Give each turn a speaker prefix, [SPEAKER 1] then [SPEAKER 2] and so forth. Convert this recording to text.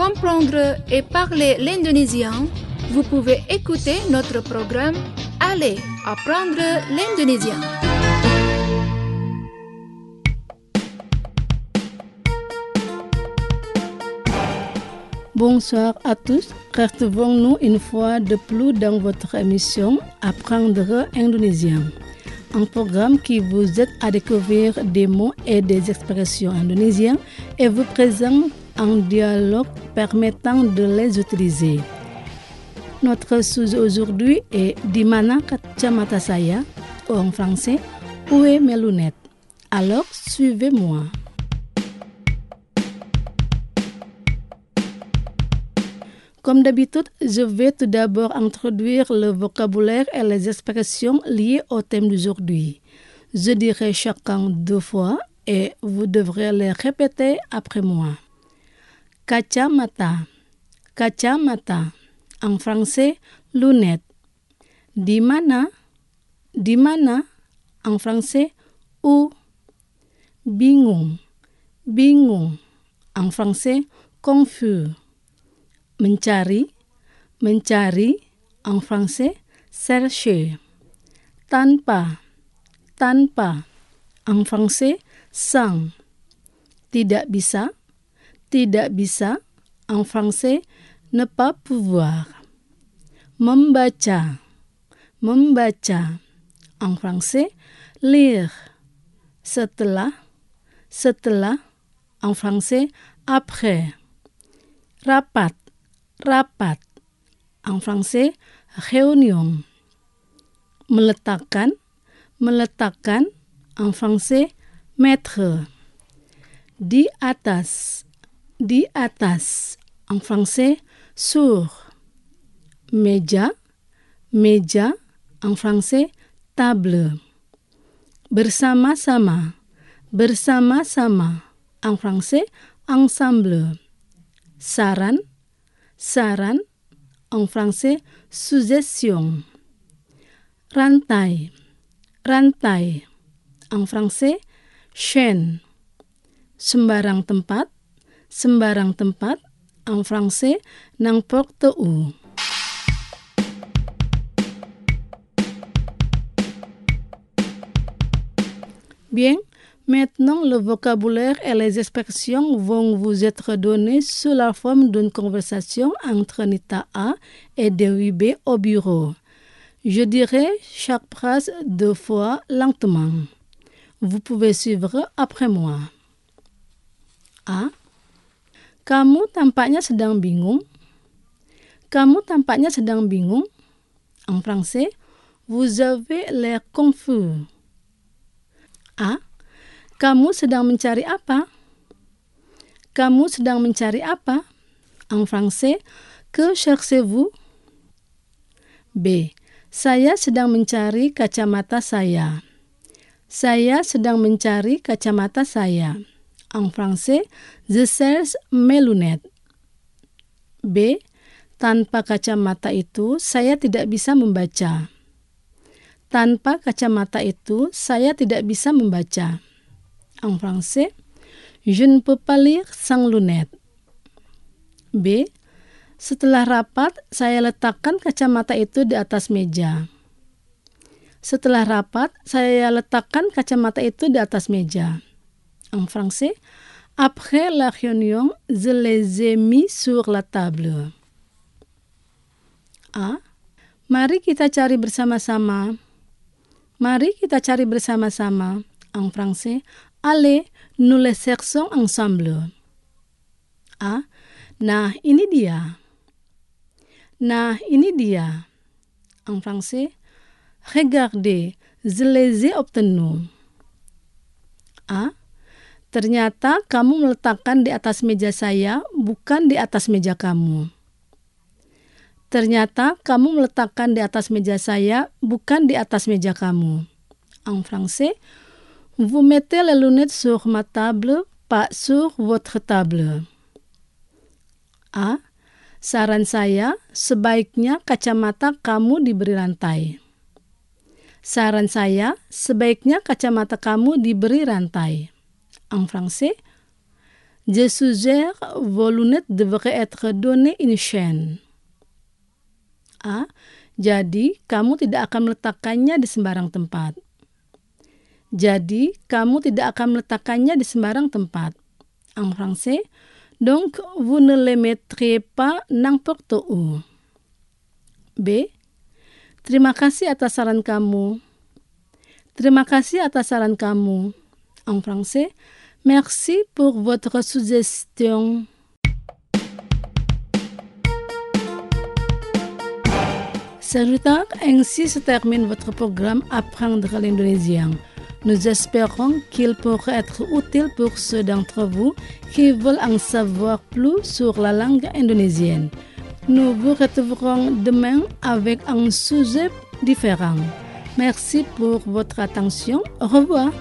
[SPEAKER 1] comprendre et parler l'indonésien, vous pouvez écouter notre programme Allez apprendre l'indonésien.
[SPEAKER 2] Bonsoir à tous, retrouvons-nous une fois de plus dans votre émission Apprendre indonésien, un programme qui vous aide à découvrir des mots et des expressions indonésiennes et vous présente un dialogue permettant de les utiliser. Notre sujet aujourd'hui est Di mana kacamata saya, ou en français, où est mes lunettes? Alors, suivez-moi. Comme d'habitude, je vais tout d'abord introduire le vocabulaire et les expressions liées au thème d'aujourd'hui. Je dirai chacun 2 fois et vous devrez les répéter après moi. Kacamata, kacamata, en français, lunettes. Di mana, en français, où. Bingung, bingung, en français, confus. Mencari, en français, chercher. Tanpa, en français, sans. Tidak bisa, en français, ne pas pouvoir. Membaca, en français, lire. Setelah, en français, après. Rapat, en français, réunion. Meletakkan, en français, mettre. Di atas, en français, sur. Meja, en français, table. Bersama-sama, en français, ensemble. Saran, en français, suggestion. Rantai, en français, chaîne. Sembarang tempat, en français, n'importe où. Bien, maintenant le vocabulaire et les expressions vont vous être donnés sous la forme d'une conversation entre Nita A et Dewi B au bureau. Je dirai chaque phrase 2 fois lentement. Vous pouvez suivre après moi. A. Kamu tampaknya sedang bingung. En français, vous avez l'air confus. A. Kamu sedang mencari apa? En français, que cherchez-vous? B. Saya sedang mencari kacamata saya. En français, je cherche mes lunettes. B. Tanpa kacamata itu, saya tidak bisa membaca. En français, je ne peux pas lire sans lunettes. B. Setelah rapat, saya letakkan kacamata itu di atas meja. En français, après la réunion, je les ai mis sur la table. A. Mari kita cari bersama-sama. En français, allez, nous les cherchons ensemble. A. Nah, ini dia. En français, regardez, je les ai obtenus. A. Ternyata kamu meletakkan di atas meja saya, bukan di atas meja kamu. En français, vous mettez les lunettes sur ma table, pas sur votre table. A. Saran saya, sebaiknya kacamata kamu diberi rantai. En français, Je suggère vos lunettes devraient être données une chaîne. A. Jadi, kamu tidak akan meletakkannya di sembarang tempat. Jadi, kamu tidak akan meletakkannya di sembarang tempat. En français, donc vous ne les mettrez pas n'importe où. B. Terima kasih atas saran kamu. Terima kasih atas saran kamu. En français, merci pour votre suggestion. Salutations, ainsi se termine votre programme Apprendre l'indonésien. Nous espérons qu'il pourra être utile pour ceux d'entre vous qui veulent en savoir plus sur la langue indonésienne. Nous vous retrouverons demain avec un sujet différent. Merci pour votre attention. Au revoir.